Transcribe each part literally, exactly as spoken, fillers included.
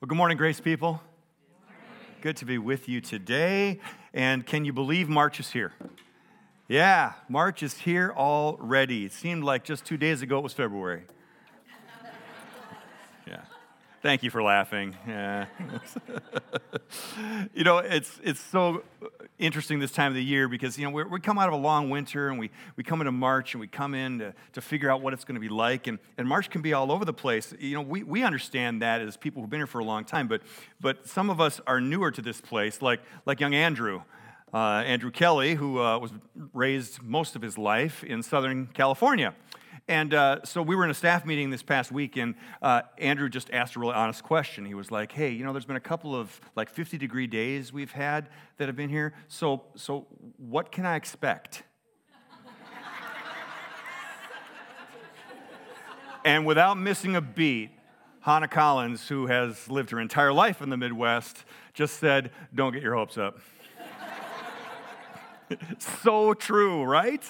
Well, good morning, Grace people. Good to be with you today. And can you believe March is here? Yeah, March is here already. It seemed like just two days ago it was February. Yeah. Thank you for laughing. Yeah. You know, it's it's so interesting this time of the year because, you know, we're, we come out of a long winter and we, we come into March and we come in to, to figure out what it's going to be like. And, and March can be all over the place. You know, we, we understand that as people who've been here for a long time, but but some of us are newer to this place, like, like young Andrew. Uh, Andrew Kelly, who uh, was raised most of his life in Southern California. And uh, so we were in a staff meeting this past week, and uh, Andrew just asked a really honest question. He was like, hey, you know, there's been a couple of like fifty-degree days we've had that have been here, so so what can I expect? And without missing a beat, Hannah Collins, who has lived her entire life in the Midwest, just said, don't get your hopes up. So true, right?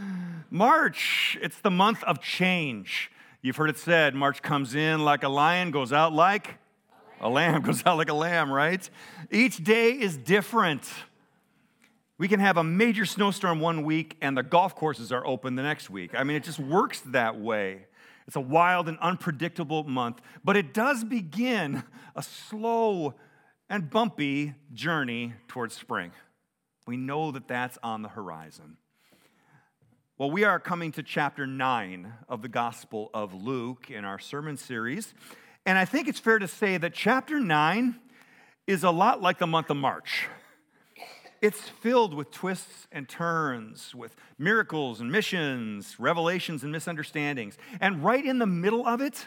March, it's the month of change. You've heard it said, March comes in like a lion, goes out like a lamb, goes out like a lamb, right? Each day is different. We can have a major snowstorm one week and the golf courses are open the next week. I mean, it just works that way. It's a wild and unpredictable month, but it does begin a slow and bumpy journey towards spring. We know that that's on the horizon. Well, we are coming to chapter nine of the Gospel of Luke in our sermon series. And I think it's fair to say that chapter nine is a lot like the month of March. It's filled with twists and turns, with miracles and missions, revelations and misunderstandings. And right in the middle of it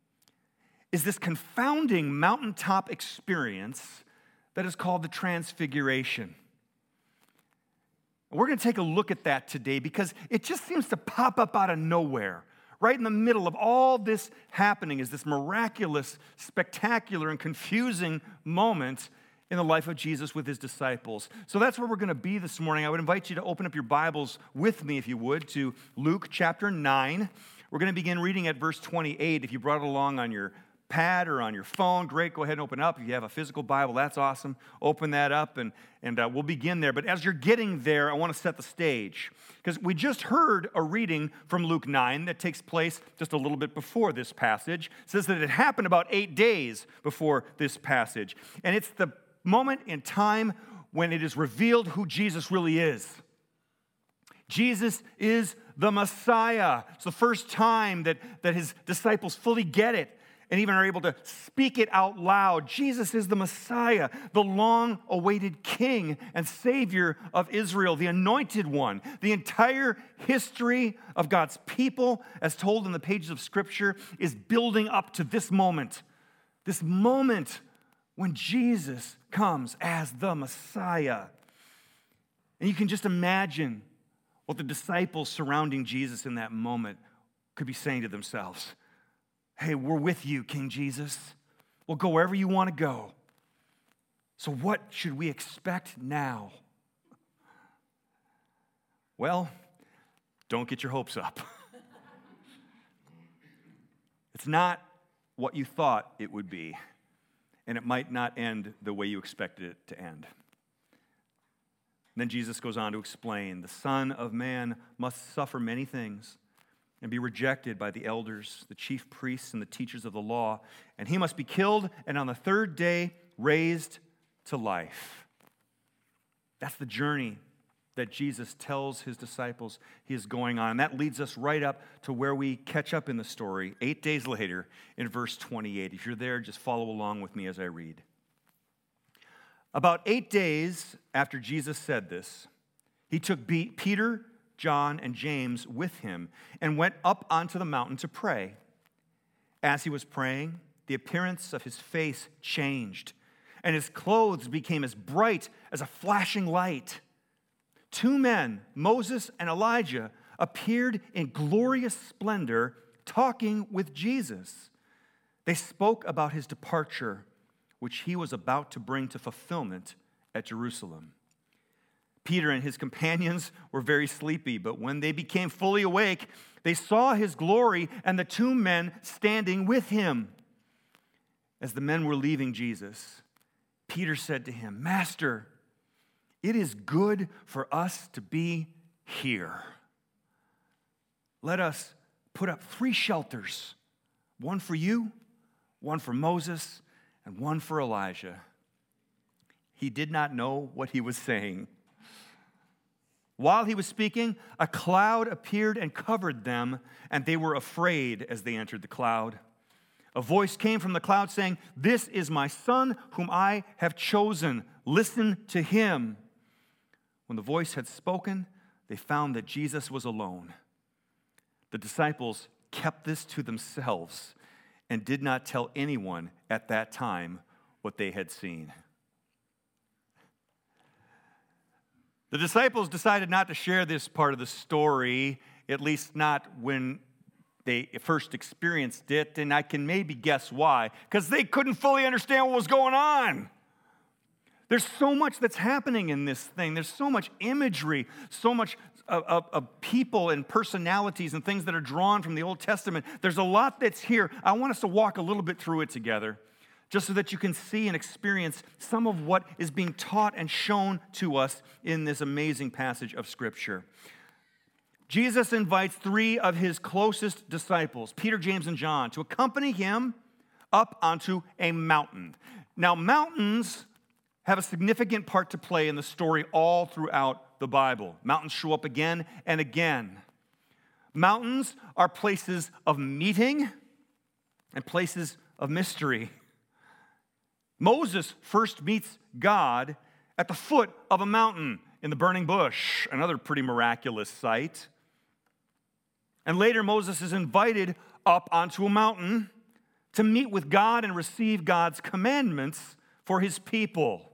is this confounding mountaintop experience that is called the Transfiguration. We're going to take a look at that today because it just seems to pop up out of nowhere. Right in the middle of all this happening is this miraculous, spectacular, and confusing moment in the life of Jesus with his disciples. So that's where we're going to be this morning. I would invite you to open up your Bibles with me, if you would, to Luke chapter nine. We're going to begin reading at verse twenty-eight. If you brought it along on your pad or on your phone, great, go ahead and open up. If you have a physical Bible, that's awesome. Open that up, and, and uh, we'll begin there. But as you're getting there, I want to set the stage, because we just heard a reading from Luke nine that takes place just a little bit before this passage. It says that it happened about eight days before this passage. And it's the moment in time when it is revealed who Jesus really is. Jesus is the Messiah. It's the first time that, that his disciples fully get it and even are able to speak it out loud. Jesus is the Messiah, the long-awaited King and Savior of Israel, the Anointed One. The entire history of God's people, as told in the pages of Scripture, is building up to this moment. This moment when Jesus comes as the Messiah. And you can just imagine what the disciples surrounding Jesus in that moment could be saying to themselves. Hey, we're with you, King Jesus. We'll go wherever you want to go. So what should we expect now? Well, don't get your hopes up. It's not what you thought it would be, and it might not end the way you expected it to end. And then Jesus goes on to explain, the Son of Man must suffer many things and be rejected by the elders, the chief priests, and the teachers of the law. And he must be killed, and on the third day raised to life. That's the journey that Jesus tells his disciples he is going on. And that leads us right up to where we catch up in the story, eight days later in verse twenty-eight. If you're there, just follow along with me as I read. About eight days after Jesus said this, he took Peter, John, and James with him and went up onto the mountain to pray. As he was praying, the appearance of his face changed, and his clothes became as bright as a flashing light. Two men, Moses and Elijah, appeared in glorious splendor, talking with Jesus. They spoke about his departure, which he was about to bring to fulfillment at Jerusalem. Peter and his companions were very sleepy, but when they became fully awake, they saw his glory and the two men standing with him. As the men were leaving Jesus, Peter said to him, "Master, it is good for us to be here. Let us put up three shelters, one for you, one for Moses, and one for Elijah." He did not know what he was saying. While he was speaking, a cloud appeared and covered them, and they were afraid as they entered the cloud. A voice came from the cloud saying, "This is my son whom I have chosen. Listen to him." When the voice had spoken, they found that Jesus was alone. The disciples kept this to themselves and did not tell anyone at that time what they had seen. The disciples decided not to share this part of the story, at least not when they first experienced it, and I can maybe guess why, because they couldn't fully understand what was going on. There's so much that's happening in this thing. There's so much imagery, so much of, of, of people and personalities and things that are drawn from the Old Testament. There's a lot that's here. I want us to walk a little bit through it together, just so that you can see and experience some of what is being taught and shown to us in this amazing passage of Scripture. Jesus invites three of his closest disciples, Peter, James, and John, to accompany him up onto a mountain. Now, mountains have a significant part to play in the story all throughout the Bible. Mountains show up again and again. Mountains are places of meeting and places of mystery. Moses first meets God at the foot of a mountain in the burning bush, another pretty miraculous sight. And later, Moses is invited up onto a mountain to meet with God and receive God's commandments for his people.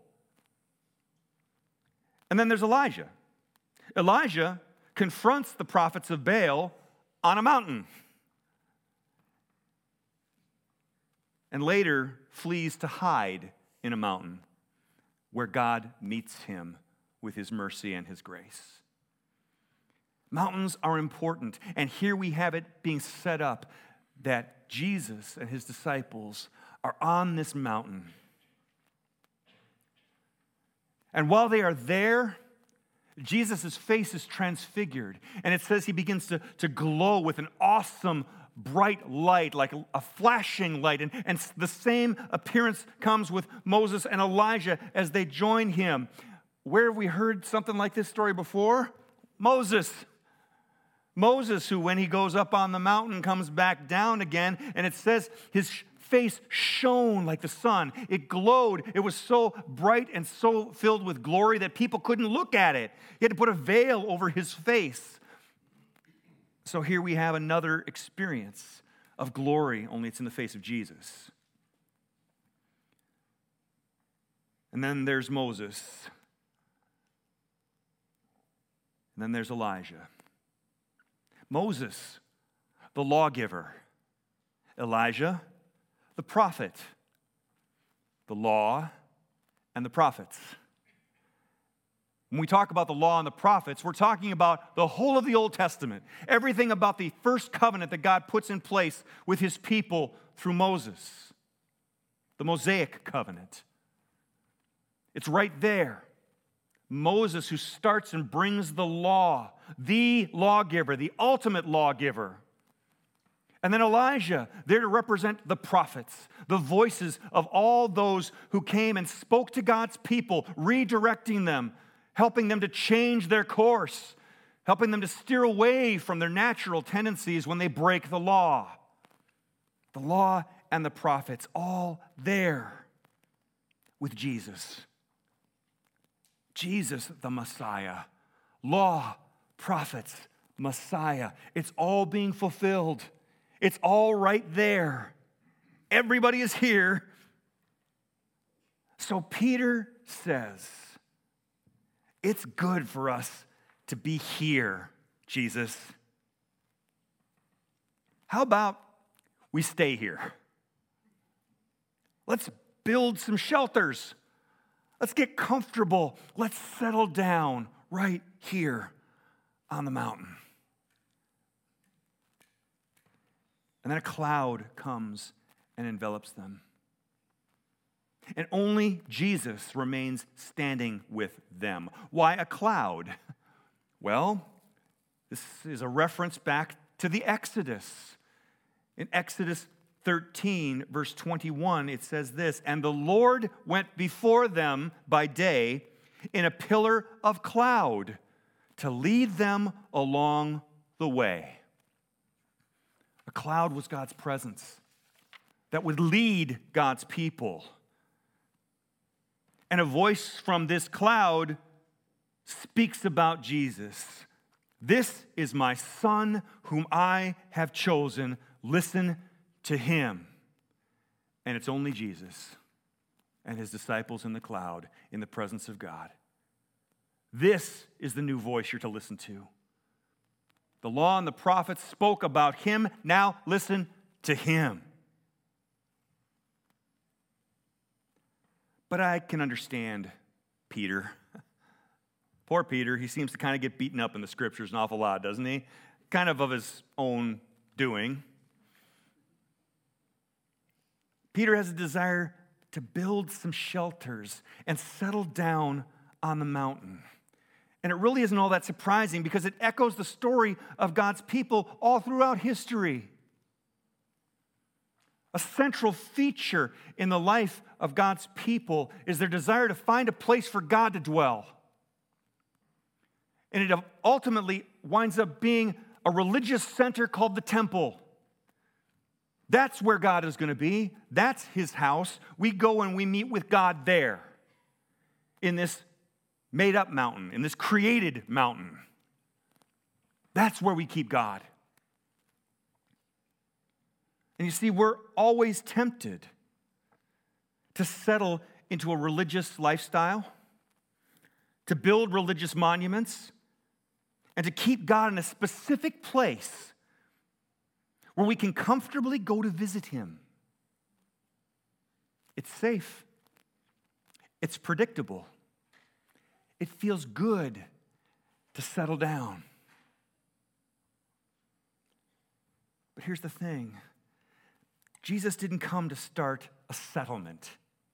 And then there's Elijah. Elijah confronts the prophets of Baal on a mountain, and later flees to hide in a mountain where God meets him with his mercy and his grace. Mountains are important, and here we have it being set up that Jesus and his disciples are on this mountain. And while they are there, Jesus' face is transfigured, and it says he begins to, to glow with an awesome bright light, like a, a flashing light. And, and the same appearance comes with Moses and Elijah as they join him. Where have we heard something like this story before? Moses. Moses, who when he goes up on the mountain comes back down again, and it says his face shone like the sun. It glowed. It was so bright and so filled with glory that people couldn't look at it. He had to put a veil over his face. So here we have another experience of glory, only it's in the face of Jesus. And then there's Moses. And then there's Elijah. Moses, the lawgiver. Elijah, the prophet. The law and the prophets. When we talk about the law and the prophets, we're talking about the whole of the Old Testament. Everything about the first covenant that God puts in place with his people through Moses. The Mosaic covenant. It's right there. Moses, who starts and brings the law, the lawgiver, the ultimate lawgiver. And then Elijah, there to represent the prophets, the voices of all those who came and spoke to God's people, redirecting them, helping them to change their course, helping them to steer away from their natural tendencies when they break the law. The law and the prophets, all there with Jesus. Jesus, the Messiah. Law, prophets, Messiah. It's all being fulfilled. It's all right there. Everybody is here. So Peter says, it's good for us to be here, Jesus. How about we stay here? Let's build some shelters. Let's get comfortable. Let's settle down right here on the mountain. And then a cloud comes and envelops them. And only Jesus remains standing with them. Why a cloud? Well, this is a reference back to the Exodus. In Exodus thirteen, verse twenty-one, it says this, "And the Lord went before them by day in a pillar of cloud to lead them along the way." A cloud was God's presence that would lead God's people. And a voice from this cloud speaks about Jesus. "This is my Son whom I have chosen. Listen to him." And it's only Jesus and his disciples in the cloud in the presence of God. This is the new voice you're to listen to. The law and the prophets spoke about him. Now listen to him. But I can understand Peter. Poor Peter, he seems to kind of get beaten up in the scriptures an awful lot, doesn't he? Kind of of his own doing. Peter has a desire to build some shelters and settle down on the mountain. And it really isn't all that surprising because it echoes the story of God's people all throughout history. A central feature in the life of God's people is their desire to find a place for God to dwell. And it ultimately winds up being a religious center called the temple. That's where God is going to be. That's his house. We go and we meet with God there in this made-up mountain, in this created mountain. That's where we keep God. And you see, we're always tempted to settle into a religious lifestyle, to build religious monuments, and to keep God in a specific place where we can comfortably go to visit him. It's safe. It's predictable. It feels good to settle down. But here's the thing. Jesus didn't come to start a settlement.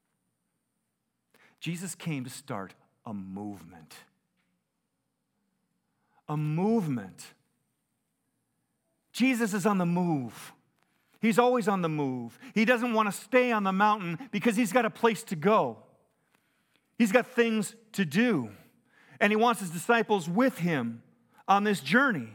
Jesus came to start a movement. A movement. Jesus is on the move. He's always on the move. He doesn't want to stay on the mountain because he's got a place to go. He's got things to do. And he wants his disciples with him on this journey.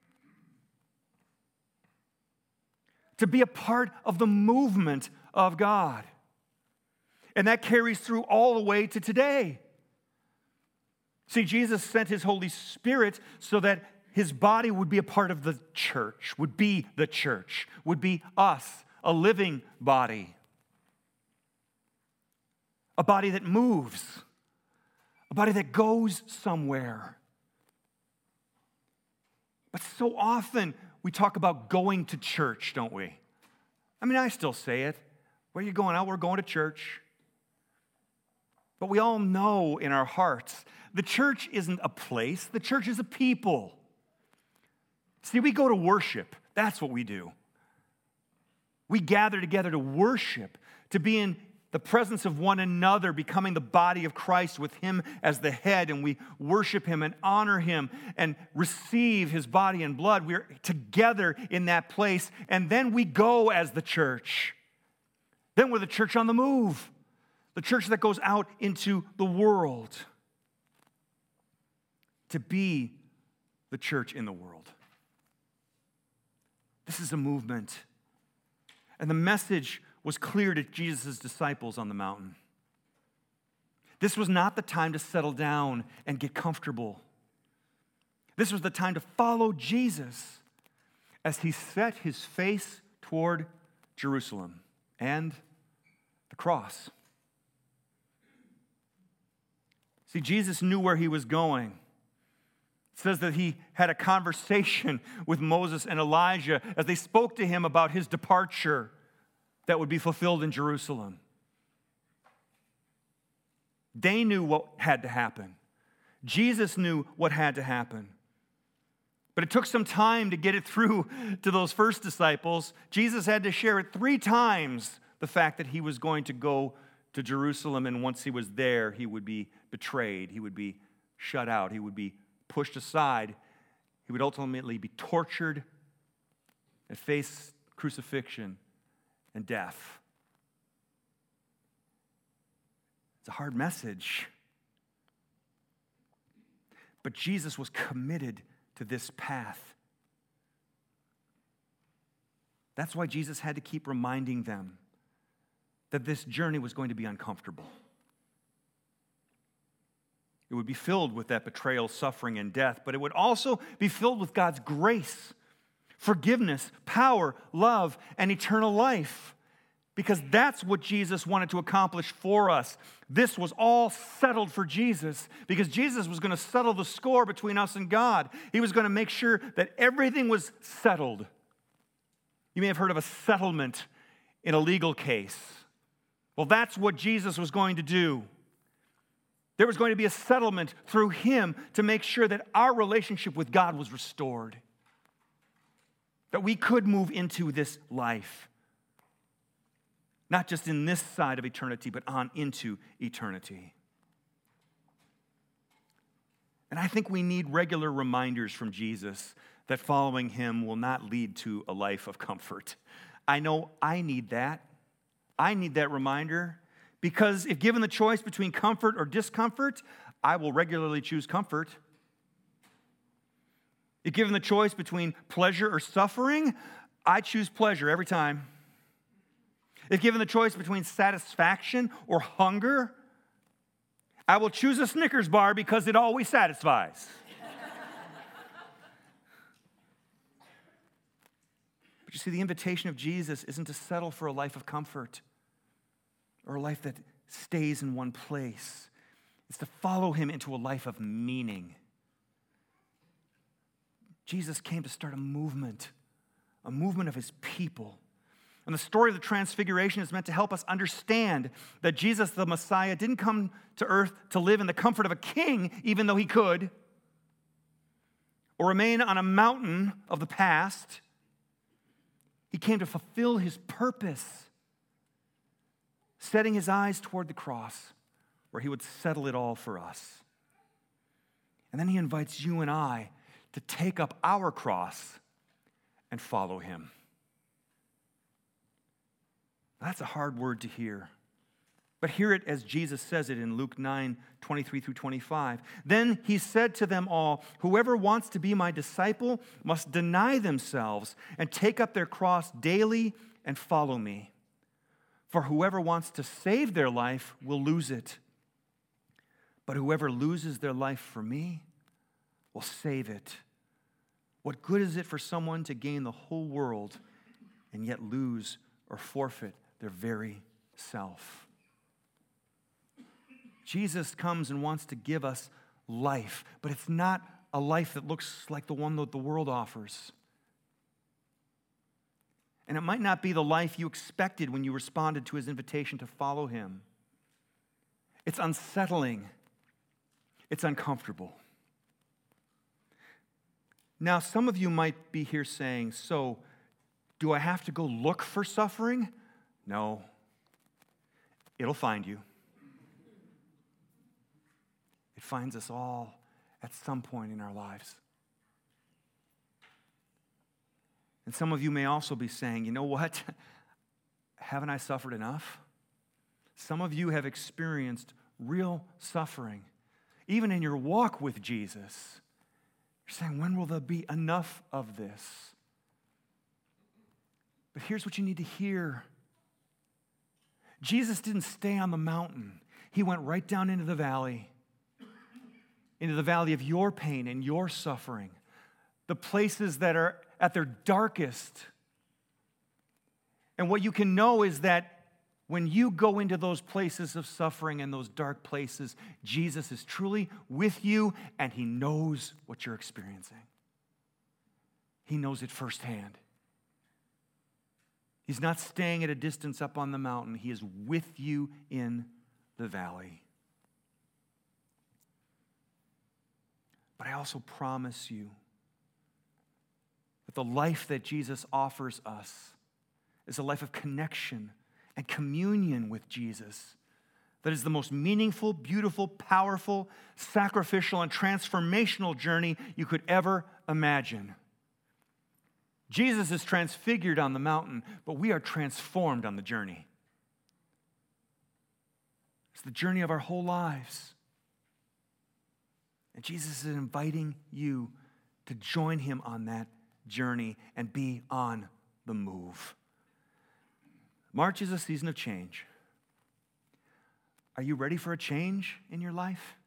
To be a part of the movement of God. And that carries through all the way to today. See, Jesus sent his Holy Spirit so that his body would be a part of the church, would be the church, would be us, a living body. A body that moves, a body that goes somewhere. But so often we talk about going to church, don't we? I mean, I still say it. Where are you going? Oh, we're going to church. But we all know in our hearts, the church isn't a place, the church is a people. See, we go to worship. That's what we do. We gather together to worship, to be in the presence of one another, becoming the body of Christ with him as the head, and we worship him and honor him and receive his body and blood. We're together in that place, and then we go as the church. Then we're the church on the move, the church that goes out into the world to be the church in the world. This is a movement. And the message was clear to Jesus' disciples on the mountain. This was not the time to settle down and get comfortable. This was the time to follow Jesus as he set his face toward Jerusalem and the cross. See, Jesus knew where he was going. It says that he had a conversation with Moses and Elijah as they spoke to him about his departure that would be fulfilled in Jerusalem. They knew what had to happen. Jesus knew what had to happen. But it took some time to get it through to those first disciples. Jesus had to share it three times, the fact that he was going to go to Jerusalem, and once he was there, he would be betrayed. He would be shut out. He would be pushed aside. He would ultimately be tortured and face crucifixion and death. It's a hard message. But Jesus was committed to this path. That's why Jesus had to keep reminding them that this journey was going to be uncomfortable. It would be filled with that betrayal, suffering, and death, but it would also be filled with God's grace, forgiveness, power, love, and eternal life. Because that's what Jesus wanted to accomplish for us. This was all settled for Jesus because Jesus was going to settle the score between us and God. He was going to make sure that everything was settled. You may have heard of a settlement in a legal case. Well, that's what Jesus was going to do. There was going to be a settlement through him to make sure that our relationship with God was restored, that we could move into this life. Not just in this side of eternity, but on into eternity. And I think we need regular reminders from Jesus that following him will not lead to a life of comfort. I know I need that. I need that reminder because if given the choice between comfort or discomfort, I will regularly choose comfort. If given the choice between pleasure or suffering, I choose pleasure every time. If given the choice between satisfaction or hunger, I will choose a Snickers bar because it always satisfies. But you see, the invitation of Jesus isn't to settle for a life of comfort or a life that stays in one place. It's to follow him into a life of meaning. Jesus came to start a movement, a movement of his people. And the story of the Transfiguration is meant to help us understand that Jesus, the Messiah, didn't come to earth to live in the comfort of a king, even though he could, or remain on a mountain of the past. He came to fulfill his purpose, setting his eyes toward the cross, where he would settle it all for us. And then he invites you and I to take up our cross and follow him. That's a hard word to hear. But hear it as Jesus says it in Luke nine, twenty-three through twenty-five. Then he said to them all, "Whoever wants to be my disciple must deny themselves and take up their cross daily and follow me. For whoever wants to save their life will lose it. But whoever loses their life for me will save it. What good is it for someone to gain the whole world and yet lose or forfeit their very self?" Jesus comes and wants to give us life, but it's not a life that looks like the one that the world offers. And it might not be the life you expected when you responded to his invitation to follow him. It's unsettling. It's uncomfortable. Now, some of you might be here saying, so do I have to go look for suffering? No. It'll find you. It finds us all at some point in our lives. And some of you may also be saying, you know what? Haven't I suffered enough? Some of you have experienced real suffering, even in your walk with Jesus. You're saying, when will there be enough of this? But here's what you need to hear. Jesus didn't stay on the mountain. He went right down into the valley, into the valley of your pain and your suffering, the places that are at their darkest. And what you can know is that when you go into those places of suffering and those dark places, Jesus is truly with you and he knows what you're experiencing. He knows it firsthand. He's not staying at a distance up on the mountain. He is with you in the valley. But I also promise you that the life that Jesus offers us is a life of connection and communion with Jesus, that is the most meaningful, beautiful, powerful, sacrificial, and transformational journey you could ever imagine. Jesus is transfigured on the mountain, but we are transformed on the journey. It's the journey of our whole lives. And Jesus is inviting you to join him on that journey and be on the move. March is a season of change. Are you ready for a change in your life?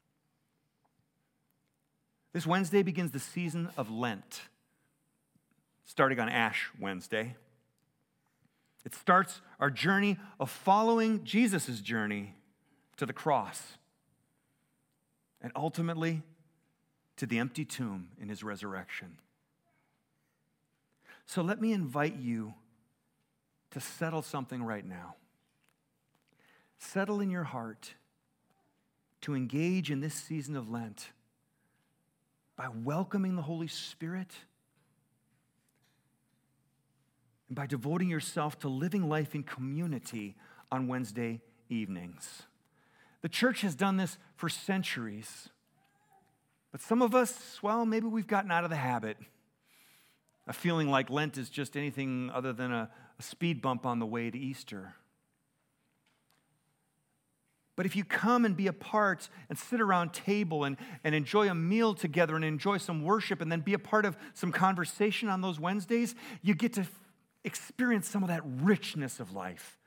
This Wednesday begins the season of Lent, starting on Ash Wednesday. It starts our journey of following Jesus' journey to the cross and ultimately to the empty tomb in his resurrection. So let me invite you to settle something right now. Settle in your heart to engage in this season of Lent by welcoming the Holy Spirit and by devoting yourself to living life in community on Wednesday evenings. The church has done this for centuries, but some of us, well, maybe we've gotten out of the habit of feeling like Lent is just anything other than a, a speed bump on the way to Easter. But if you come and be a part and sit around table and, and enjoy a meal together and enjoy some worship and then be a part of some conversation on those Wednesdays, you get to experience some of that richness of life.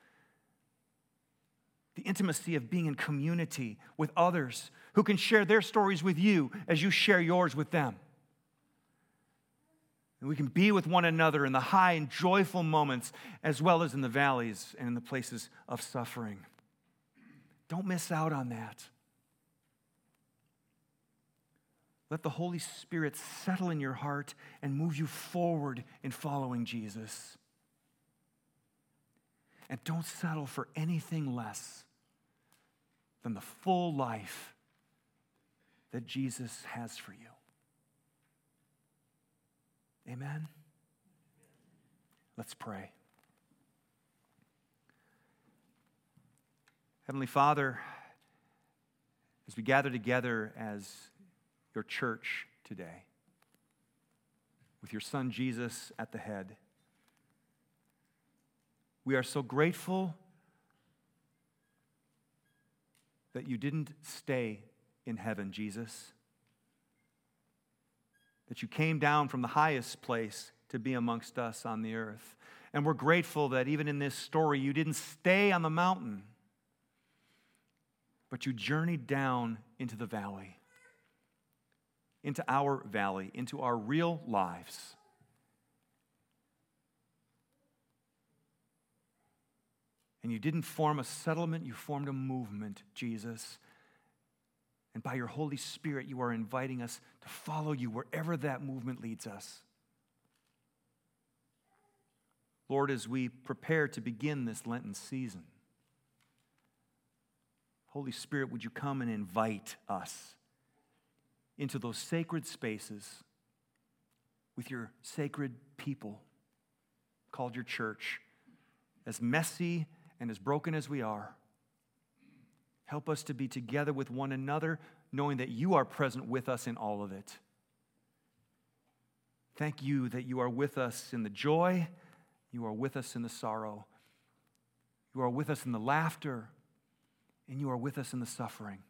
The intimacy of being in community with others who can share their stories with you as you share yours with them. And we can be with one another in the high and joyful moments as well as in the valleys and in the places of suffering. Don't miss out on that. Let the Holy Spirit settle in your heart and move you forward in following Jesus. And don't settle for anything less than the full life that Jesus has for you. Amen? Let's pray. Heavenly Father, as we gather together as your church today, with your Son Jesus at the head, we are so grateful that you didn't stay in heaven, Jesus, that you came down from the highest place to be amongst us on the earth. And we're grateful that even in this story, you didn't stay on the mountain, but you journeyed down into the valley, into our valley, into our real lives. And you didn't form a settlement, you formed a movement, Jesus. And by your Holy Spirit, you are inviting us to follow you wherever that movement leads us. Lord, as we prepare to begin this Lenten season, Holy Spirit, would you come and invite us into those sacred spaces with your sacred people called your church, as messy and as broken as we are. Help us to be together with one another, knowing that you are present with us in all of it. Thank you that you are with us in the joy, you are with us in the sorrow, you are with us in the laughter, and you are with us in the suffering.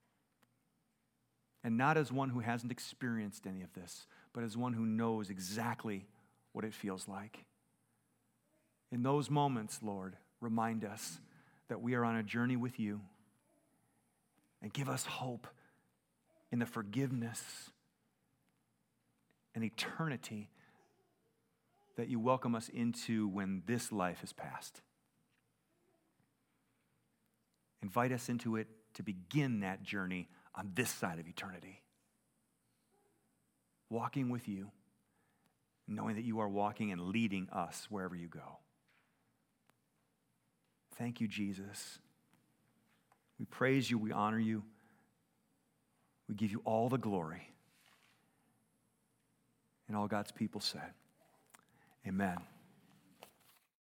And not as one who hasn't experienced any of this, but as one who knows exactly what it feels like. In those moments, Lord, remind us that we are on a journey with you, and give us hope in the forgiveness and eternity that you welcome us into when this life is past. Invite us into it to begin that journey on this side of eternity. Walking with you, knowing that you are walking and leading us wherever you go. Thank you, Jesus. We praise you, we honor you. We give you all the glory. And all God's people said, amen.